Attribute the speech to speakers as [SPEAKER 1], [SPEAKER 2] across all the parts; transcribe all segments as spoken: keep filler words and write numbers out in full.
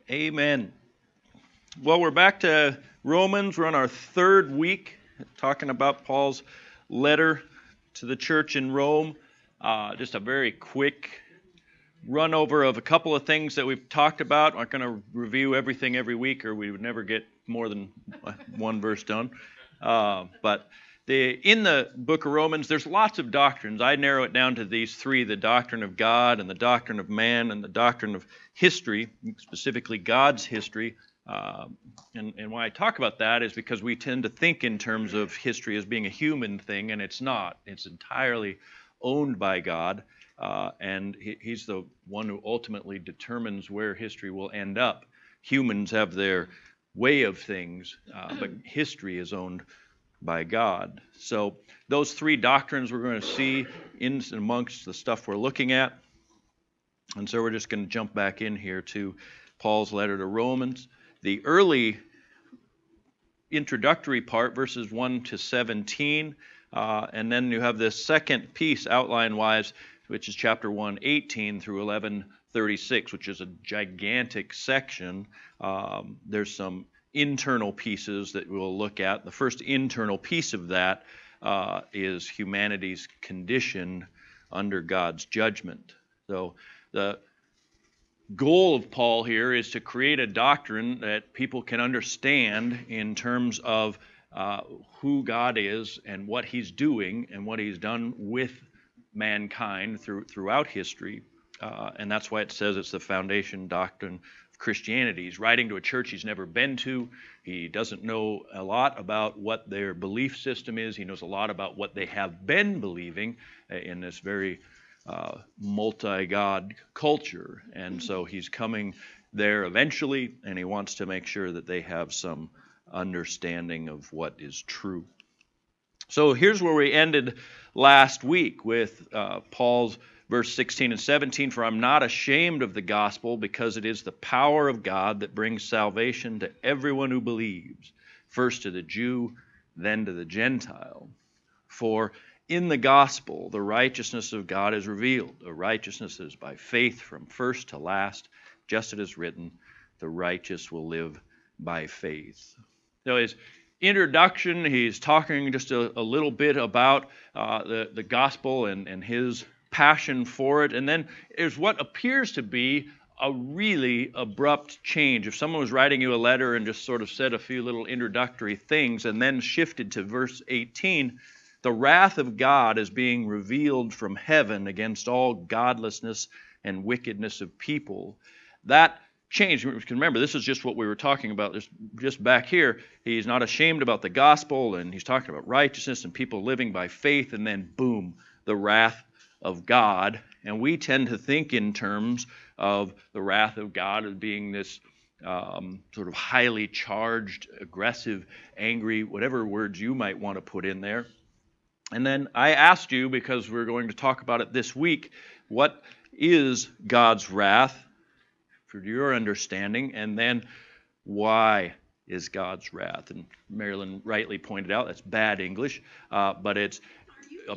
[SPEAKER 1] Amen. Well, we're back to Romans. We're on our third week talking about Paul's letter to the church in Rome. Uh, just a very quick run over of a couple of things that we've talked about. I'm not going to review everything every week or we would never get more than one verse done. Uh, but the, in the book of Romans, there's lots of doctrines. I narrow it down to these three: the doctrine of God and the doctrine of man and the doctrine of history, specifically God's history. Uh, and, and why I talk about that is because we tend to think in terms of history as being a human thing, and it's not. It's entirely owned by God, uh, and he, He's the one who ultimately determines where history will end up. Humans have their way of things, uh, but history is owned by God. So those three doctrines we're going to see in amongst the stuff we're looking at. And so we're just going to jump back in here to Paul's letter to Romans. The early introductory part, verses one to seventeen, uh, and then you have this second piece outline-wise, which is chapter one, eighteen through eleven thirty-six, which is a gigantic section. Um, there's some internal pieces that we'll look at. The first internal piece of that uh, is humanity's condition under God's judgment. So the goal of Paul here is to create a doctrine that people can understand in terms of uh, who God is and what He's doing and what He's done with mankind through, throughout history. Uh, and that's why it says it's the foundation doctrine of Christianity. He's writing to a church he's never been to. He doesn't know a lot about what their belief system is. He knows a lot about what they have been believing in this very uh, multi-God culture. And so he's coming there eventually, and he wants to make sure that they have some understanding of what is true. So here's where we ended last week with uh, Paul's verse sixteen and seventeen, "For I'm not ashamed of the gospel, because it is the power of God that brings salvation to everyone who believes, first to the Jew, then to the Gentile. For in the gospel the righteousness of God is revealed, a righteousness that is by faith from first to last, just as it is written, the righteous will live by faith." So his introduction, he's talking just a, a little bit about uh, the, the gospel and, and his passion for it, and then there's what appears to be a really abrupt change. If someone was writing you a letter and just sort of said a few little introductory things and then shifted to verse eighteen, the wrath of God is being revealed from heaven against all godlessness and wickedness of people. That change, you can remember, this is just what we were talking about just, just back here. He's not ashamed about the gospel, and he's talking about righteousness and people living by faith, and then boom, the wrath of God. And we tend to think in terms of the wrath of God as being this um, sort of highly charged, aggressive, angry, whatever words you might want to put in there. And then I asked you, because we're going to talk about it this week, what is God's wrath for your understanding, and then why is God's wrath? And Marilyn rightly pointed out that's bad English, uh, but it's uh,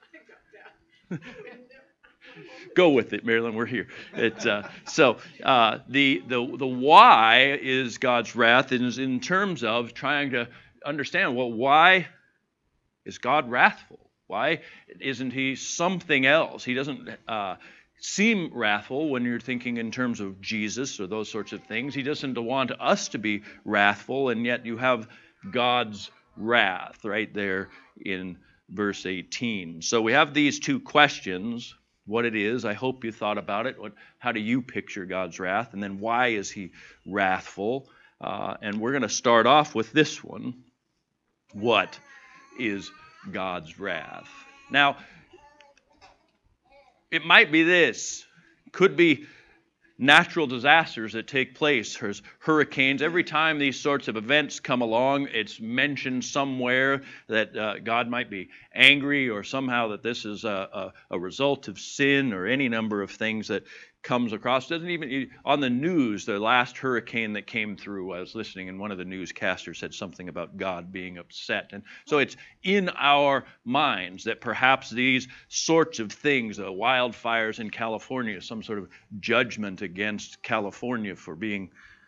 [SPEAKER 1] go with it, Marilyn. We're here. It's, uh, so uh, the the the why is God's wrath is in terms of trying to understand, well, why is God wrathful? Why isn't He something else? He doesn't uh, seem wrathful when you're thinking in terms of Jesus or those sorts of things. He doesn't want us to be wrathful, and yet you have God's wrath right there in verse eighteen. So we have these two questions, what it is. I hope you thought about it. What, how do you picture God's wrath? And then why is He wrathful? Uh, and we're going to start off with this one. What is God's wrath? Now, it might be this. Could be natural disasters that take place. There's hurricanes. Every time these sorts of events come along, it's mentioned somewhere that uh, God might be angry, or somehow that this is a, a, a result of sin, or any number of things that comes across. Doesn't even on the news, the last hurricane that came through, I was listening, and one of the newscasters said something about God being upset. And so it's in our minds that perhaps these sorts of things, the wildfires in California, some sort of judgment against California for being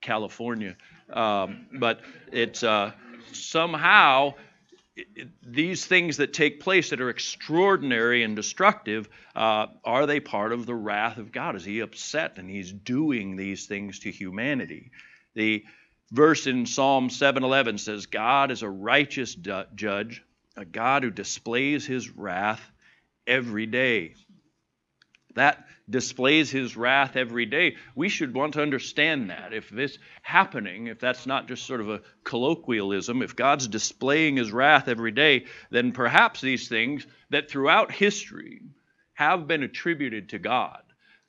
[SPEAKER 1] California. Um, but it's uh, somehow it, it, these things that take place that are extraordinary and destructive, uh, are they part of the wrath of God? Is he upset and he's doing these things to humanity? The verse in Psalm seven eleven says, God is a righteous du- judge, a God who displays his wrath every day. That displays his wrath every day. We should want to understand that. If this happening, if that's not just sort of a colloquialism, if God's displaying his wrath every day, then perhaps these things that throughout history have been attributed to God,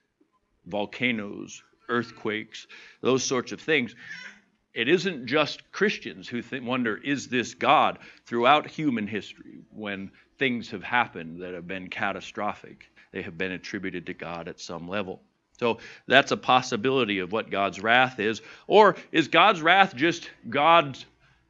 [SPEAKER 1] volcanoes, earthquakes, those sorts of things, it isn't just Christians who th- wonder, is this God? Throughout human history, when things have happened that have been catastrophic, they have been attributed to God at some level. So that's a possibility of what God's wrath is. Or is God's wrath just God's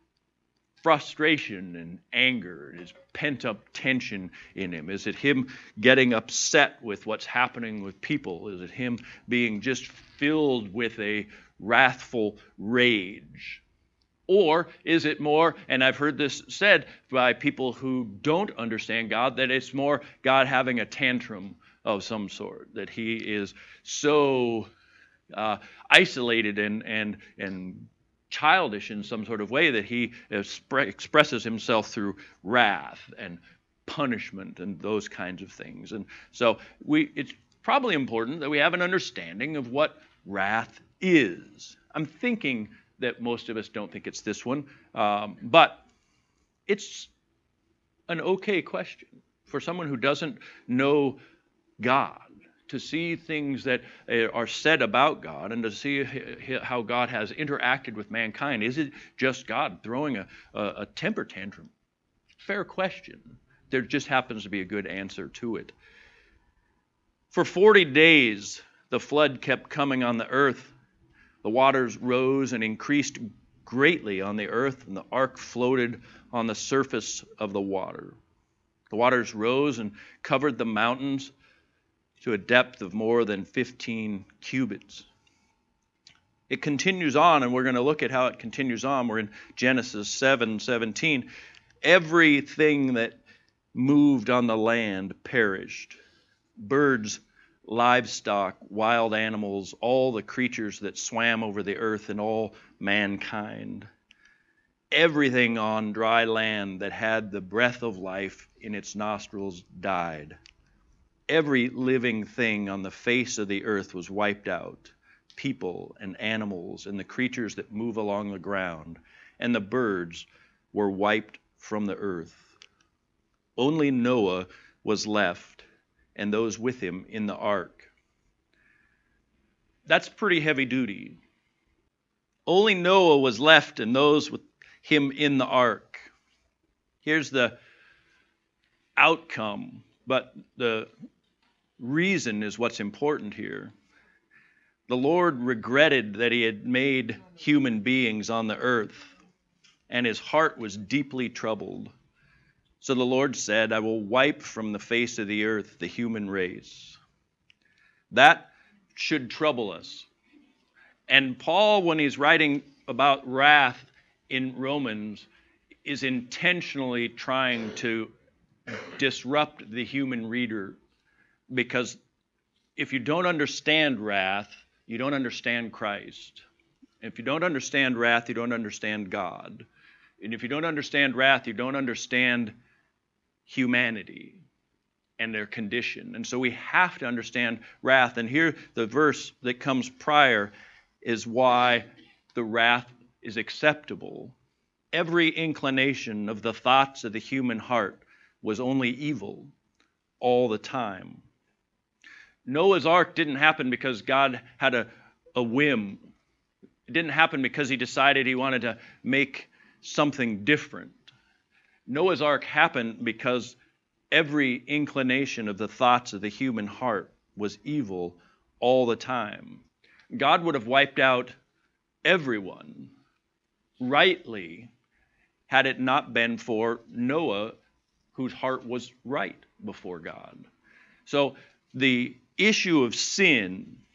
[SPEAKER 1] frustration and anger, his pent-up tension in him? Is it him getting upset with what's happening with people? Is it him being just filled with a wrathful rage? Or is it more, and I've heard this said by people who don't understand God, that it's more God having a tantrum of some sort, that he is so uh, isolated and, and, and childish in some sort of way that he expre- expresses himself through wrath and punishment and those kinds of things. And so we, it's probably important that we have an understanding of what wrath is. I'm thinking that most of us don't think it's this one, um, but it's an okay question for someone who doesn't know God, to see things that are said about God and to see how God has interacted with mankind. Is it just God throwing a, a, a temper tantrum? Fair question. There just happens to be a good answer to it. For forty days, the flood kept coming on the earth. The waters rose and increased greatly on the earth, and the ark floated on the surface of the water. The waters rose and covered the mountains to a depth of more than fifteen cubits. It continues on, and we're going to look at how it continues on. We're in Genesis seven seventeen. Everything that moved on the land perished. Birds, livestock, wild animals, all the creatures that swam over the earth, and all mankind. Everything on dry land that had the breath of life in its nostrils died. Every living thing on the face of the earth was wiped out. People and animals and the creatures that move along the ground and the birds were wiped from the earth. Only Noah was left, and those with him in the ark. That's pretty heavy duty. Only Noah was left, and those with him in the ark. Here's the outcome, but the reason is what's important here. The Lord regretted that he had made human beings on the earth, and his heart was deeply troubled. So the Lord said, I will wipe from the face of the earth the human race. That should trouble us. And Paul, when he's writing about wrath in Romans, is intentionally trying to disrupt the human reader, because if you don't understand wrath, you don't understand Christ. If you don't understand wrath, you don't understand God. And if you don't understand wrath, you don't understand humanity and their condition. And so we have to understand wrath. And here the verse that comes prior is why the wrath is acceptable. Every inclination of the thoughts of the human heart was only evil all the time. Noah's ark didn't happen because God had a, a whim. It didn't happen because he decided he wanted to make something different. Noah's ark happened because every inclination of the thoughts of the human heart was evil all the time. God would have wiped out everyone rightly had it not been for Noah, whose heart was right before God. So the issue of sin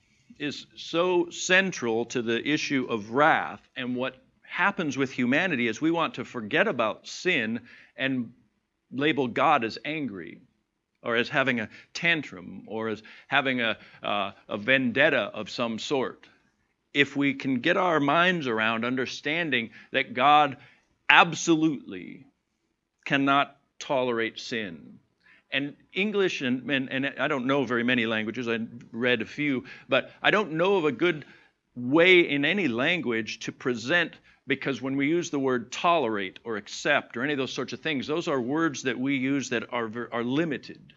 [SPEAKER 1] is so central to the issue of wrath. And what happens with humanity is we want to forget about sin and label God as angry, or as having a tantrum, or as having a, uh, a vendetta of some sort. If we can get our minds around understanding that God absolutely cannot tolerate sin. And English, and, and, and I don't know very many languages, I read a few, but I don't know of a good way in any language to present, because when we use the word tolerate or accept or any of those sorts of things, those are words that we use that are, are limited.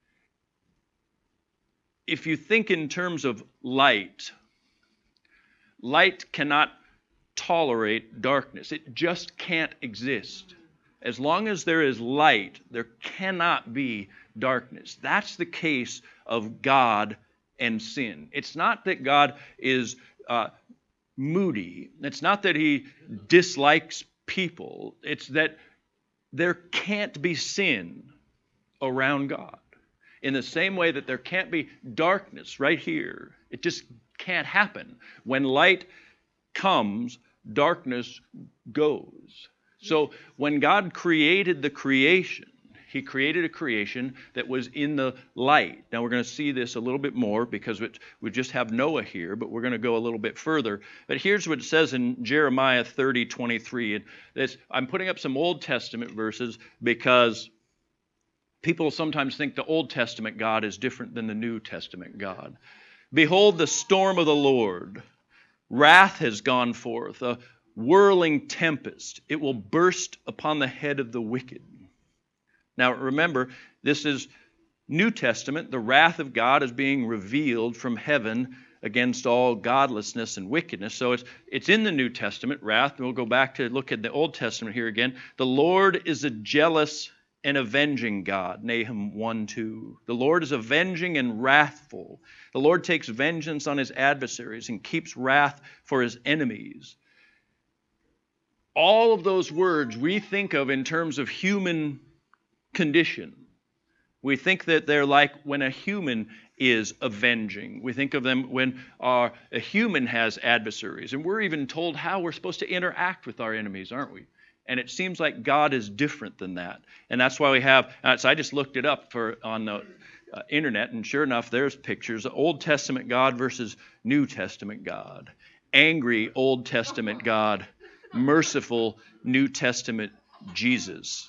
[SPEAKER 1] If you think in terms of light, light cannot tolerate darkness. It just can't exist. As long as there is light, there cannot be darkness. That's the case of God and sin. It's not that God is uh, moody. It's not that he dislikes people. It's that there can't be sin around God. In the same way that there can't be darkness right here. It just can't happen. When light comes, darkness goes. So when God created the creation, he created a creation that was in the light. Now we're going to see this a little bit more because it, we just have Noah here, but we're going to go a little bit further. But here's what it says in Jeremiah thirty twenty-three. And this, I'm putting up some Old Testament verses because people sometimes think the Old Testament God is different than the New Testament God. Behold, the storm of the Lord. Wrath has gone forth, a whirling tempest. It will burst upon the head of the wicked. Now remember, this is New Testament. The wrath of God is being revealed from heaven against all godlessness and wickedness. So it's it's in the New Testament, wrath. And we'll go back to look at the Old Testament here again. The Lord is a jealous and avenging God. Nahum one two. The Lord is avenging and wrathful. The Lord takes vengeance on his adversaries and keeps wrath for his enemies. All of those words we think of in terms of human condition. We think that they're like when a human is avenging. We think of them when our, a human has adversaries. And we're even told how we're supposed to interact with our enemies, aren't we? And it seems like God is different than that. And that's why we have, uh, so I just looked it up for on the uh, internet, and sure enough, there's pictures. Old Testament God versus New Testament God. Angry Old Testament God. Merciful New Testament Jesus.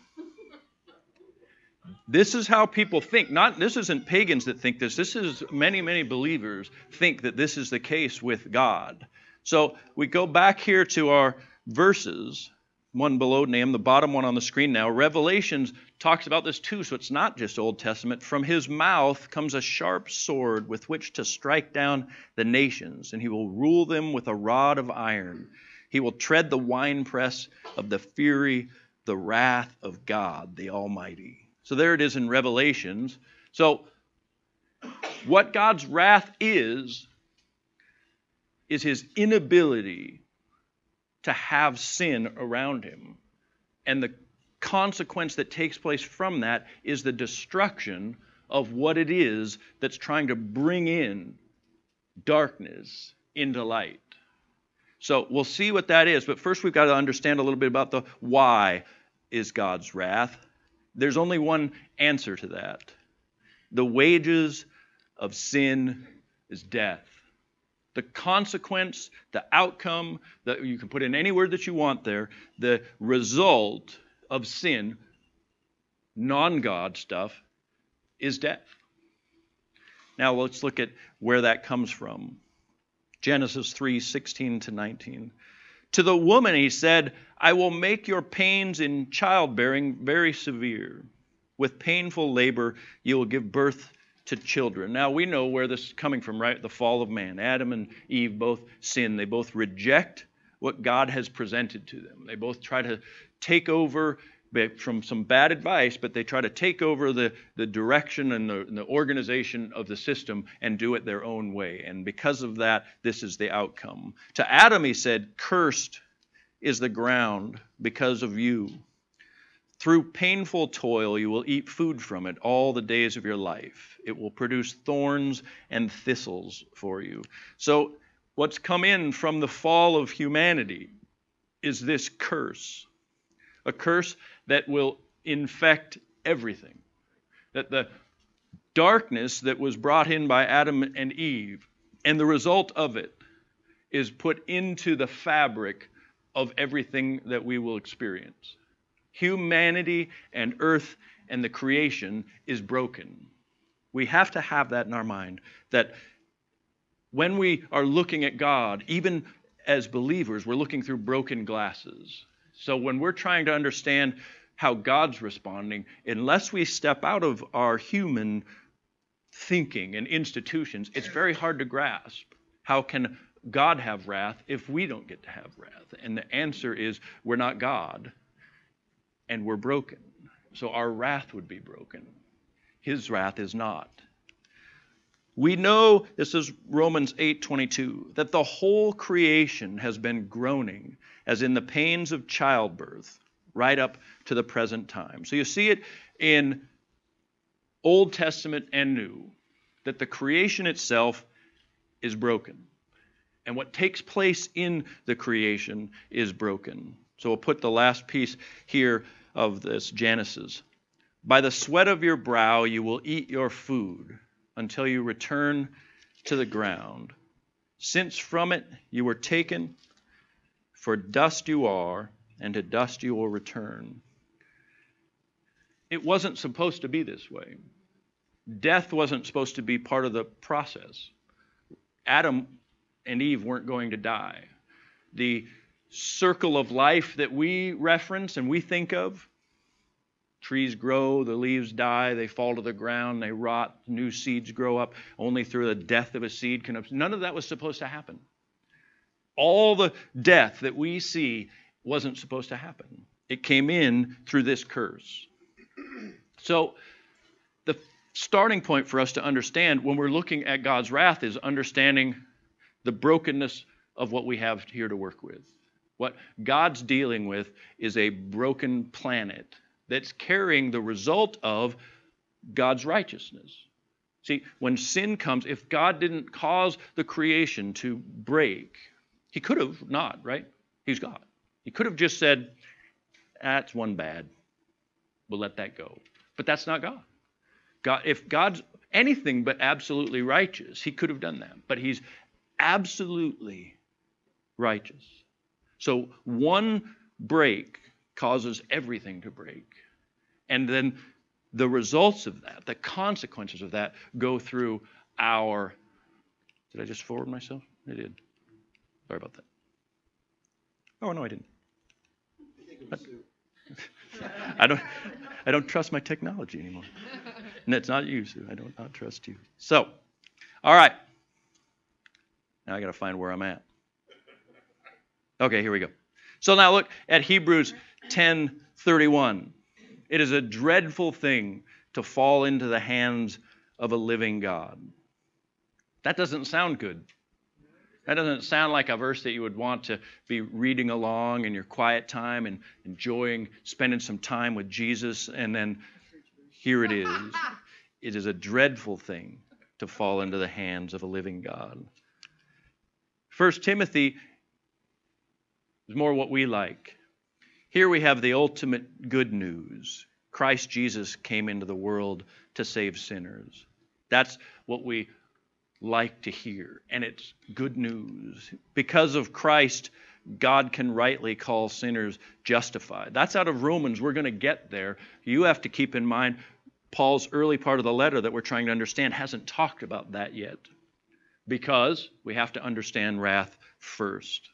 [SPEAKER 1] This is how people think. Not this isn't pagans that think this. This is many, many believers think that this is the case with God. So we go back here to our verses, one below name, the bottom one on the screen now. Revelations talks about this too, so it's not just Old Testament. From his mouth comes a sharp sword with which to strike down the nations, and he will rule them with a rod of iron. He will tread the winepress of the fury, the wrath of God, the Almighty. So there it is in Revelations. So what God's wrath is, is his inability to have sin around him. And the consequence that takes place from that is the destruction of what it is that's trying to bring in darkness into light. So we'll see what that is, but first we've got to understand a little bit about the why is God's wrath. There's only one answer to that. The wages of sin is death. The consequence, the outcome, that you can put in any word that you want there, the result of sin, non-God stuff, is death. Now let's look at where that comes from. Genesis three sixteen to nineteen. To the woman he said, I will make your pains in childbearing very severe. With painful labor you will give birth to children. Now we know where this is coming from, right? The fall of man. Adam and Eve both sin. They both reject what God has presented to them. They both try to take over from some bad advice, but they try to take over the, the direction and the, and the organization of the system and do it their own way. And because of that, this is the outcome. To Adam he said, cursed is the ground because of you. Through painful toil, you will eat food from it all the days of your life. It will produce thorns and thistles for you. So what's come in from the fall of humanity is this curse, a curse that will infect everything. That the darkness that was brought in by Adam and Eve, and the result of it is put into the fabric of everything that we will experience. Humanity and earth and the creation is broken. We have to have that in our mind, that when we are looking at God, even as believers, we're looking through broken glasses. So when we're trying to understand how God's responding, unless we step out of our human thinking and institutions, it's very hard to grasp. How can God have wrath if we don't get to have wrath? And the answer is we're not God, and we're broken. So our wrath would be broken. His wrath is not. We know, this is Romans eight twenty-two, that the whole creation has been groaning as in the pains of childbirth right up to the present time. So you see it in Old Testament and New, that the creation itself is broken. And what takes place in the creation is broken. So we'll put the last piece here of this Genesis. By the sweat of your brow you will eat your food until you return to the ground. Since from it you were taken, for dust you are, and to dust you will return. It wasn't supposed to be this way. Death wasn't supposed to be part of the process. Adam and Eve weren't going to die. The circle of life that we reference and we think of, trees grow, the leaves die, they fall to the ground, they rot, new seeds grow up. Only through the death of a seed can... None of that was supposed to happen. All the death that we see wasn't supposed to happen. It came in through this curse. So the starting point for us to understand when we're looking at God's wrath is understanding the brokenness of what we have here to work with. What God's dealing with is a broken planet that's carrying the result of God's righteousness. See, when sin comes, if God didn't cause the creation to break, he could have not, right? He's God. He could have just said, that's one bad. We'll let that go. But that's not God. God, if God's anything but absolutely righteous, he could have done that. But he's absolutely righteous. So one break causes everything to break. And then the results of that, the consequences of that, go through our... Did I just forward myself? I did. Sorry about that. Oh, no, I didn't. I don't I don't trust my technology anymore. And it's not you, Sue. I don't not trust you. So, all right. Now I got to find where I'm at. Okay, here we go. So now look at Hebrews ten thirty-one. It is a dreadful thing to fall into the hands of a living God. That doesn't sound good. That doesn't sound like a verse that you would want to be reading along in your quiet time and enjoying spending some time with Jesus. And then here it is. It is a dreadful thing to fall into the hands of a living God. First Timothy is more what we like. Here we have the ultimate good news. Christ Jesus came into the world to save sinners. That's what we like to hear, and it's good news. Because of Christ, God can rightly call sinners justified. That's out of Romans. We're going to get there. You have to keep in mind Paul's early part of the letter that we're trying to understand hasn't talked about that yet, because we have to understand wrath first.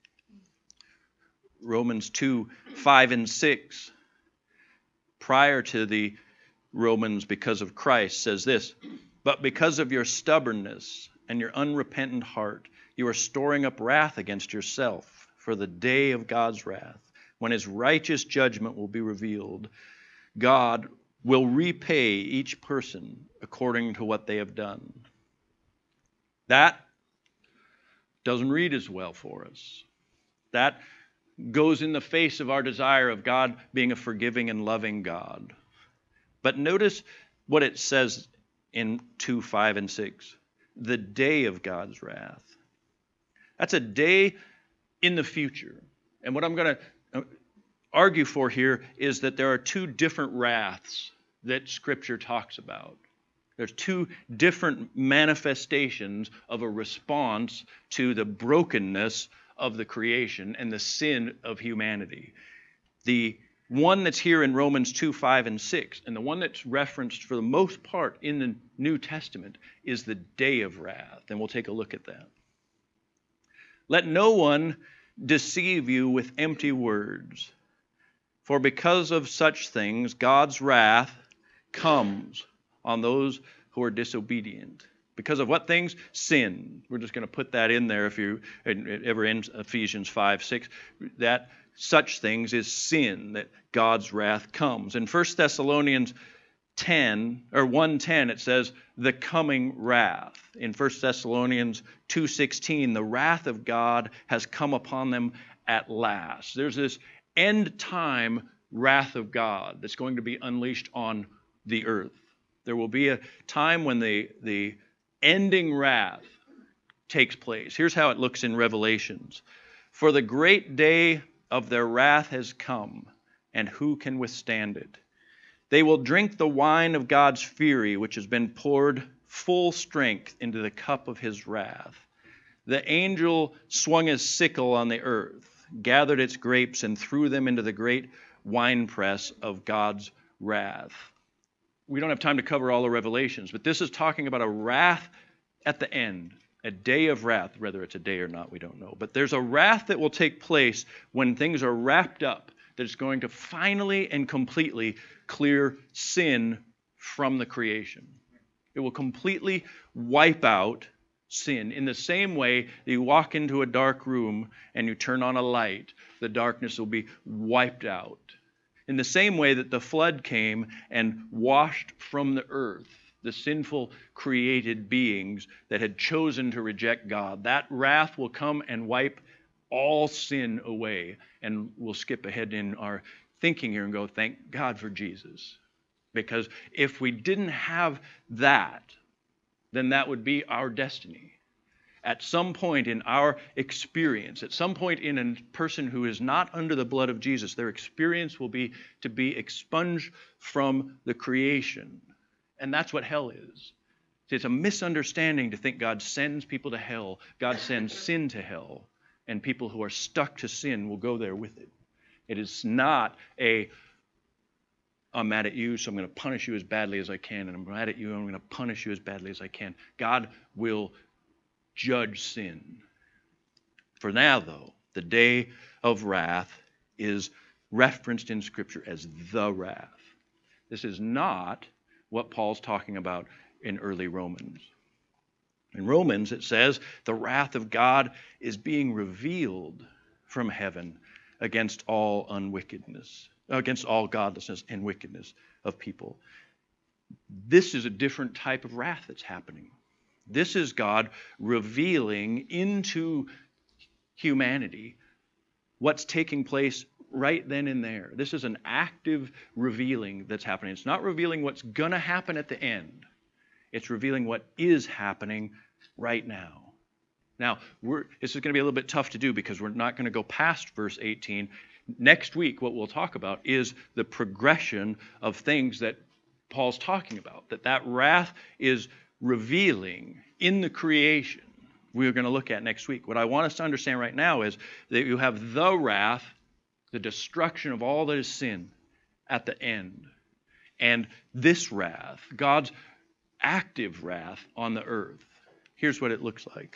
[SPEAKER 1] Romans two, five and six, prior to the Romans because of Christ, says this: but because of your stubbornness and your unrepentant heart, you are storing up wrath against yourself for the day of God's wrath, when his righteous judgment will be revealed. God will repay each person according to what they have done. That doesn't read as well for us. That goes in the face of our desire of God being a forgiving and loving God. But notice what it says in two, five, and six. The day of God's wrath. That's a day in the future. And what I'm going to argue for here is that there are two different wraths that Scripture talks about. There's two different manifestations of a response to the brokenness of the creation and the sin of humanity. The one that's here in Romans two, five, and six, and the one that's referenced for the most part in the New Testament is the day of wrath. And we'll take a look at that. Let no one deceive you with empty words, for because of such things God's wrath comes on those who are disobedient. Because of what things? Sin. We're just going to put that in there if you ever in Ephesians five, six. That such things is sin, that God's wrath comes. In First Thessalonians ten or one ten it says the coming wrath. In First Thessalonians two sixteen, the wrath of God has come upon them at last. There's this end time wrath of God that's going to be unleashed on the earth. There will be a time when the the ending wrath takes place. Here's how it looks in Revelations. For the great day of their wrath has come, and who can withstand it? They will drink the wine of God's fury, which has been poured full strength into the cup of his wrath. The angel swung his sickle on the earth, gathered its grapes, and threw them into the great winepress of God's wrath. We don't have time to cover all the Revelations, but this is talking about a wrath at the end, a day of wrath. Whether it's a day or not, we don't know. But there's a wrath that will take place when things are wrapped up, that's going to finally and completely clear sin from the creation. It will completely wipe out sin. In the same way that you walk into a dark room and you turn on a light, the darkness will be wiped out. In the same way that the flood came and washed from the earth the sinful created beings that had chosen to reject God, that wrath will come and wipe all sin away. And we'll skip ahead in our thinking here and go, thank God for Jesus. Because if we didn't have that, then that would be our destiny. At some point in our experience, at some point in a person who is not under the blood of Jesus, their experience will be to be expunged from the creation. And that's what hell is. It's a misunderstanding to think God sends people to hell. God sends sin to hell, and people who are stuck to sin will go there with it. It is not a, I'm mad at you, so I'm going to punish you as badly as I can, and I'm mad at you, I'm going to punish you as badly as I can. God will judge sin. For now, though, the day of wrath is referenced in Scripture as the wrath. This is not what Paul's talking about in early Romans. In Romans, it says the wrath of God is being revealed from heaven against all unwickedness, against all godlessness and wickedness of people. This is a different type of wrath that's happening. This is God revealing into humanity what's taking place right then and there. This is an active revealing that's happening. It's not revealing what's going to happen at the end. It's revealing what is happening right now. Now, we're, this is going to be a little bit tough to do because we're not going to go past verse eighteen. Next week, what we'll talk about is the progression of things that Paul's talking about, that that wrath is revealing in the creation. We're going to look at next week. What I want us to understand right now is that you have the wrath, the destruction of all that is sin at the end. And this wrath, God's active wrath on the earth. Here's what it looks like.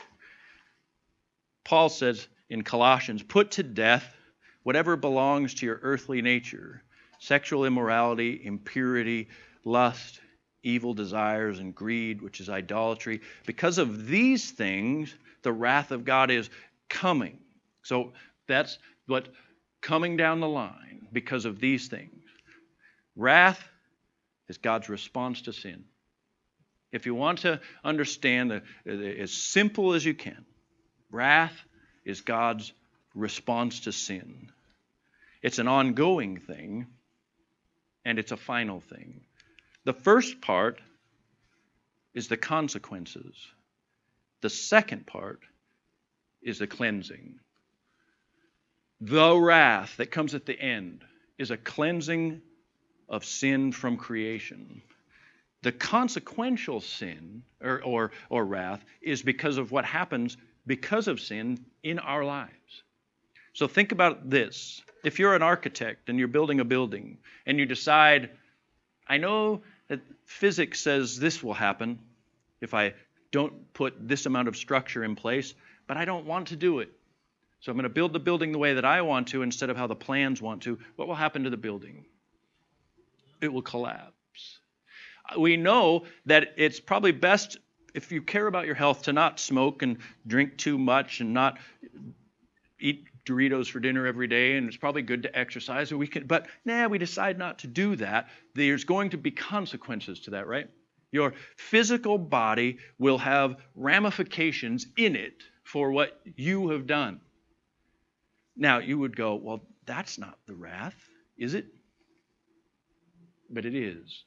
[SPEAKER 1] Paul says in Colossians, put to death whatever belongs to your earthly nature, sexual immorality, impurity, lust, evil desires, and greed, which is idolatry. Because of these things, the wrath of God is coming. So that's what coming down the line because of these things. Wrath is God's response to sin. If you want to understand the, the, as simple as you can, wrath is God's response to sin. It's an ongoing thing, and it's a final thing. The first part is the consequences. The second part is the cleansing. The wrath that comes at the end is a cleansing of sin from creation. The consequential sin or, or, or wrath is because of what happens because of sin in our lives. So think about this. If you're an architect and you're building a building and you decide, I know that physics says this will happen if I don't put this amount of structure in place, but I don't want to do it. So I'm going to build the building the way that I want to instead of how the plans want to. What will happen to the building? It will collapse. We know that it's probably best, if you care about your health, to not smoke and drink too much and not eat Doritos for dinner every day, and it's probably good to exercise. We can, but nah, we decide not to do that. There's going to be consequences to that, right? Your physical body will have ramifications in it for what you have done. Now, you would go, well, that's not the wrath, is it? But it is.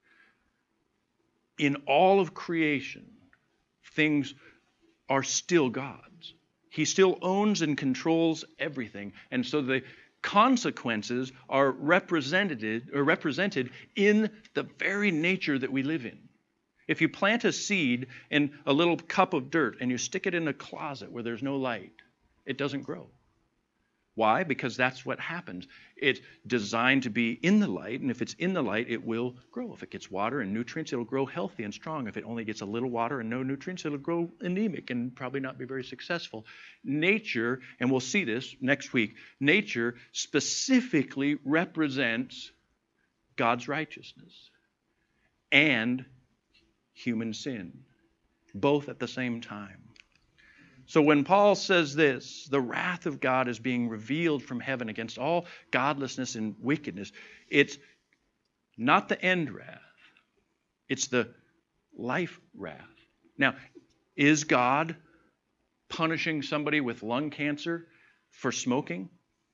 [SPEAKER 1] In all of creation, things are still God's. He still owns and controls everything. And so the consequences are represented or represented in the very nature that we live in. If you plant a seed in a little cup of dirt and you stick it in a closet where there's no light, it doesn't grow. Why? Because that's what happens. It's designed to be in the light, and if it's in the light, it will grow. If it gets water and nutrients, it'll grow healthy and strong. If it only gets a little water and no nutrients, it'll grow anemic and probably not be very successful. Nature, and we'll see this next week, nature specifically represents God's righteousness and human sin, both at the same time. So when Paul says this, the wrath of God is being revealed from heaven against all godlessness and wickedness, it's not the end wrath. It's the life wrath. Now, is God punishing somebody with lung cancer for smoking?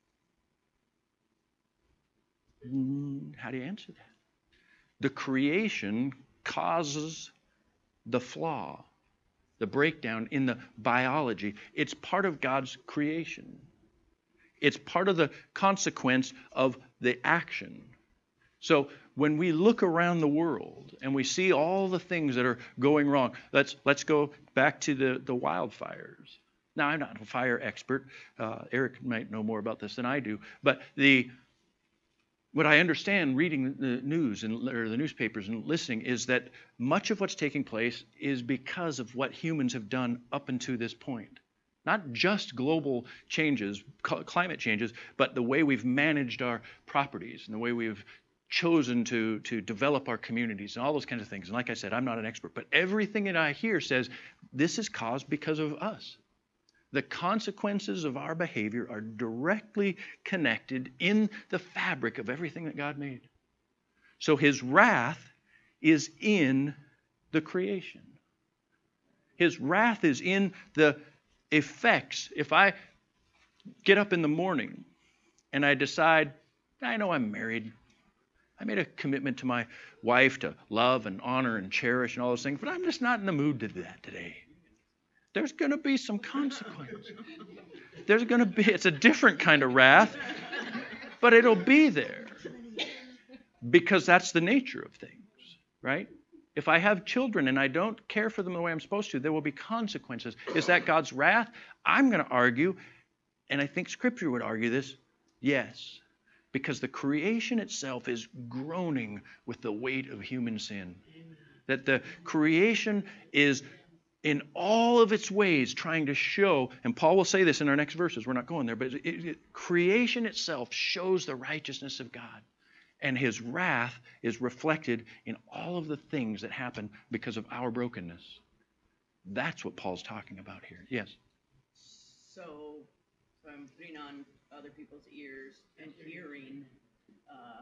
[SPEAKER 1] How do you answer that? The creation causes the flaw, the breakdown in the biology. It's part of God's creation. It's part of the consequence of the action. So when we look around the world and we see all the things that are going wrong, let's let's go back to the, the wildfires. Now, I'm not a fire expert. Uh, Eric might know more about this than I do. But the what I understand reading the news and or the newspapers and listening is that much of what's taking place is because of what humans have done up until this point. Not just global changes, climate changes, but the way we've managed our properties and the way we've chosen to, to develop our communities and all those kinds of things. And like I said, I'm not an expert, but everything that I hear says this is caused because of us. The consequences of our behavior are directly connected in the fabric of everything that God made. So his wrath is in the creation. His wrath is in the effects. If I get up in the morning and I decide, I know I'm married. I made a commitment to my wife to love and honor and cherish and all those things, but I'm just not in the mood to do that today. There's going to be some consequence. There's going to be, it's a different kind of wrath, but it'll be there because that's the nature of things, right? If I have children and I don't care for them the way I'm supposed to, there will be consequences. Is that God's wrath? I'm going to argue, and I think Scripture would argue this, yes, because the creation itself is groaning with the weight of human sin. That the creation is in all of its ways trying to show, and Paul will say this in our next verses, we're not going there, but it, it, creation itself shows the righteousness of God. And his wrath is reflected in all of the things that happen because of our brokenness. That's what Paul's talking about here. Yes?
[SPEAKER 2] So, so I'm putting on other people's ears and hearing uh,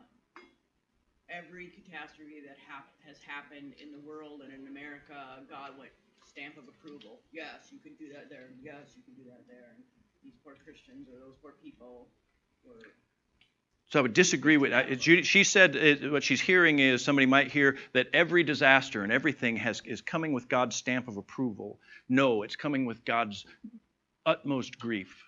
[SPEAKER 2] every catastrophe that hap- has happened in the world and in America, God went stamp of approval. Yes, you can do that there. Yes, you can do that there. And he's poor Christians or those poor people were.
[SPEAKER 1] So I would disagree with uh, Judy. She said uh, what she's hearing is somebody might hear that every disaster and everything has is coming with God's stamp of approval. No, it's coming with God's utmost grief.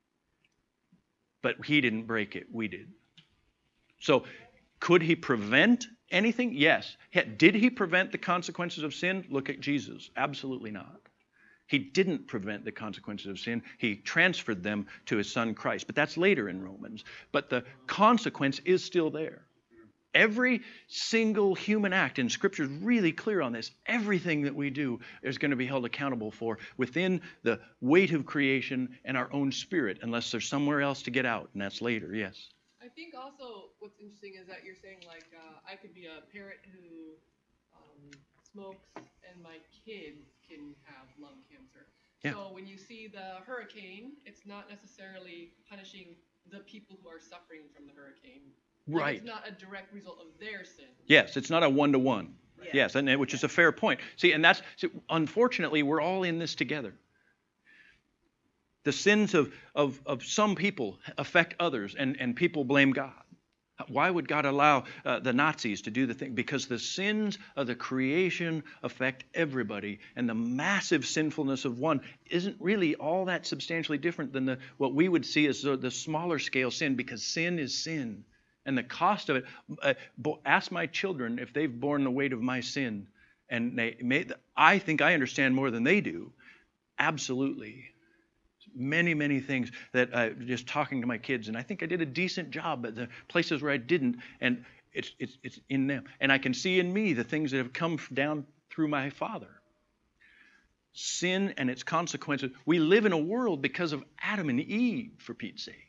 [SPEAKER 1] But he didn't break it. We did. So could he prevent anything? Yes. Did he prevent the consequences of sin? Look at Jesus. Absolutely not. He didn't prevent the consequences of sin. He transferred them to his son Christ. But that's later in Romans. But the consequence is still there. Every single human act, and Scripture is really clear on this, everything that we do is going to be held accountable for within the weight of creation and our own spirit, unless there's somewhere else to get out, and that's later, yes.
[SPEAKER 3] I think also what's interesting is that you're saying, like, uh, I could be a parent who um, smokes and my kids can have lung cancer.
[SPEAKER 1] Yeah.
[SPEAKER 3] So when you see the hurricane, it's not necessarily punishing the people who are suffering from the hurricane. Like,
[SPEAKER 1] Right.
[SPEAKER 3] it's not a direct result of their sin.
[SPEAKER 1] Yes, it's not a one-to-one.
[SPEAKER 2] Yeah.
[SPEAKER 1] Yes, and which is a fair point. See, and that's, see, unfortunately, we're all in this together. The sins of, of, of some people affect others, and, and people blame God. Why would God allow uh, the Nazis to do the thing? Because the sins of the creation affect everybody, and the massive sinfulness of one isn't really all that substantially different than the what we would see as the, the smaller scale sin, because sin is sin. And the cost of it, uh, ask my children if they've borne the weight of my sin. And they made, I think I understand more than they do. Absolutely. Many, many things that uh, just talking to my kids, and I think I did a decent job at the places where I didn't, and it's, it's, it's in them. And I can see in me the things that have come down through my father. Sin and its consequences. We live in a world because of Adam and Eve, for Pete's sake.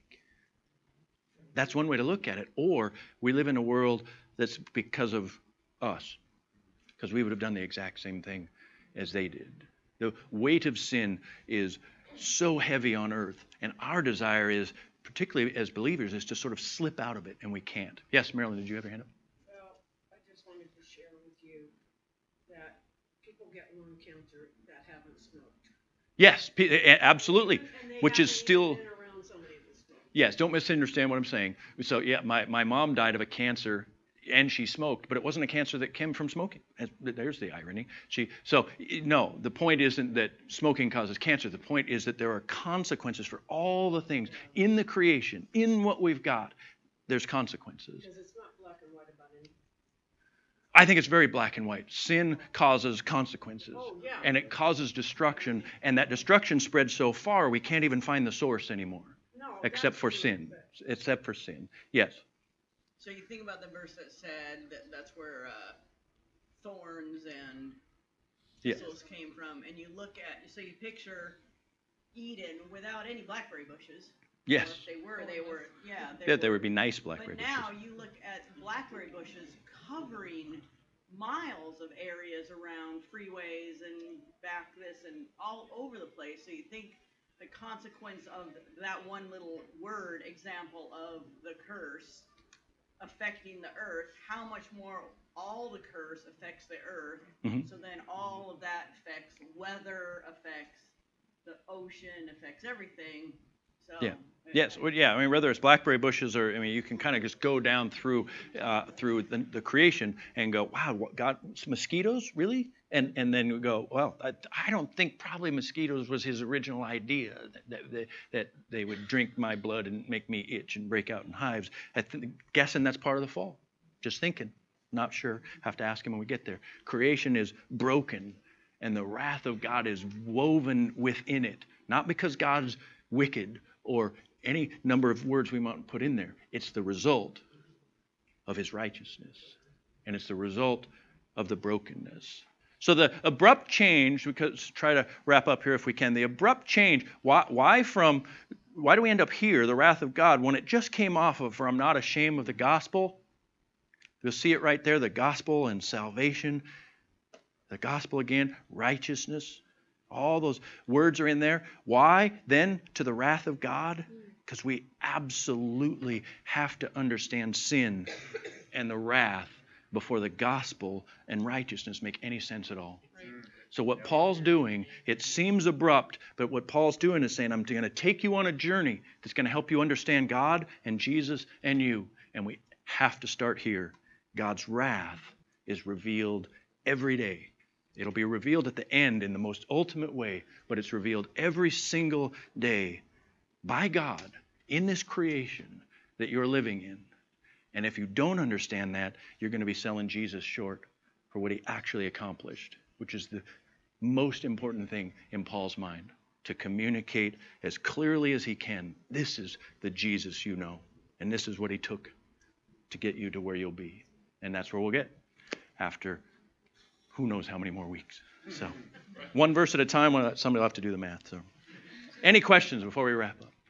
[SPEAKER 1] That's one way to look at it. Or we live in a world that's because of us, because we would have done the exact same thing as they did. The weight of sin is so heavy on earth, and our desire is, particularly as believers, is to sort of slip out of it, and we can't. Yes, Marilyn, did you have your hand up?
[SPEAKER 4] Well, I just wanted to share with you that people get lung cancer that haven't smoked.
[SPEAKER 1] Yes, absolutely,
[SPEAKER 4] And they
[SPEAKER 1] which is
[SPEAKER 4] haven't
[SPEAKER 1] still...
[SPEAKER 4] been around somebody that smoked.
[SPEAKER 1] Yes, don't misunderstand what I'm saying. So, yeah, my, my mom died of a cancer, and she smoked, but it wasn't a cancer that came from smoking. There's the irony. She So, no, the point isn't that smoking causes cancer. The point is that there are consequences for all the things in the creation, in what we've got. There's consequences.
[SPEAKER 4] Because it's not black and white about anything.
[SPEAKER 1] I think it's very black and white. Sin causes consequences,
[SPEAKER 4] Oh, yeah.
[SPEAKER 1] and it causes destruction, and that destruction spreads so far we can't even find the source anymore,
[SPEAKER 4] No,
[SPEAKER 1] except
[SPEAKER 4] that's
[SPEAKER 1] for
[SPEAKER 4] true,
[SPEAKER 1] sin.
[SPEAKER 4] but-
[SPEAKER 1] Except for sin. Yes.
[SPEAKER 2] So you think about the verse that said that that's where uh, thorns and
[SPEAKER 1] Yes.
[SPEAKER 2] thistles came from, and you look at, so you picture Eden without any blackberry bushes.
[SPEAKER 1] Yes.
[SPEAKER 2] Or if they were, they were, yeah. They
[SPEAKER 1] Yeah,
[SPEAKER 2] were,
[SPEAKER 1] there would be nice blackberry
[SPEAKER 2] But
[SPEAKER 1] bushes.
[SPEAKER 2] now you look at blackberry bushes covering miles of areas around freeways and back this and all over the place. So you think the consequence of that one little word example of the curse affecting the earth, how much more all the curse affects the earth.
[SPEAKER 1] Mhm.
[SPEAKER 2] So then all of that affects weather, affects the ocean, affects everything. So
[SPEAKER 1] Yeah. Yes. Well, yeah. I mean, whether it's blackberry bushes or, I mean, you can kind of just go down through uh, through the, the creation and go, wow, what, God, mosquitoes, really? And and then we go, well, I, I don't think probably mosquitoes was his original idea, that, that, that they would drink my blood and make me itch and break out in hives. I th- guessing that's part of the fall. Just thinking. Not sure. Have to ask him when we get there. Creation is broken, and the wrath of God is woven within it. Not because God's wicked or any number of words we might put in there. It's the result of his righteousness. And it's the result of the brokenness. So the abrupt change, because try to wrap up here if we can, the abrupt change, why, why from, why do we end up here, the wrath of God, when it just came off of, for I'm not ashamed of the gospel? You'll see it right there, the gospel and salvation. The gospel again, righteousness. All those words are in there. Why then to the wrath of God? Because we absolutely have to understand sin and the wrath before the gospel and righteousness make any sense at all.
[SPEAKER 3] Right.
[SPEAKER 1] So what Paul's doing, it seems abrupt, but what Paul's doing is saying, I'm going to take you on a journey that's going to help you understand God and Jesus and you. And we have to start here. God's wrath is revealed every day. It'll be revealed at the end in the most ultimate way, but it's revealed every single day by God in this creation that you're living in. And if you don't understand that, you're going to be selling Jesus short for what he actually accomplished, which is the most important thing in Paul's mind, to communicate as clearly as he can. This is the Jesus you know, and this is what he took to get you to where you'll be. And that's where we'll get after who knows how many more weeks. So one verse at a time, somebody will have to do the math. So any questions before we wrap up?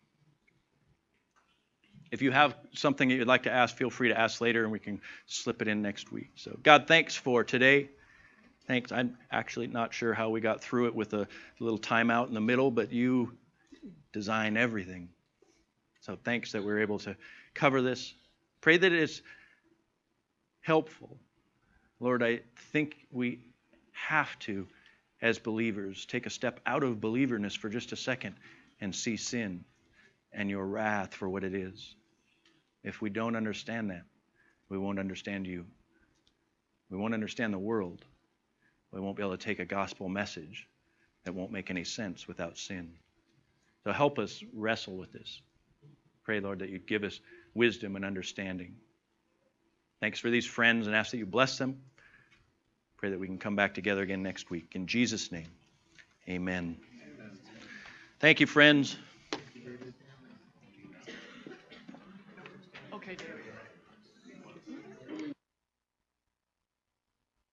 [SPEAKER 1] If you have something that you'd like to ask, feel free to ask later and we can slip it in next week. So God, thanks for today. Thanks. I'm actually not sure how we got through it with a little timeout in the middle, but you design everything. So thanks that we're able to cover this. Pray that it is helpful. Lord, I think we have to, as believers, take a step out of believerness for just a second and see sin and your wrath for what it is. If we don't understand that, we won't understand you. We won't understand the world. We won't be able to take a gospel message that won't make any sense without sin. So help us wrestle with this. Pray, Lord, that you'd give us wisdom and understanding. Thanks for these friends and ask that you bless them. Pray that we can come back together again next week. In Jesus' name, amen. Amen. Thank you, friends.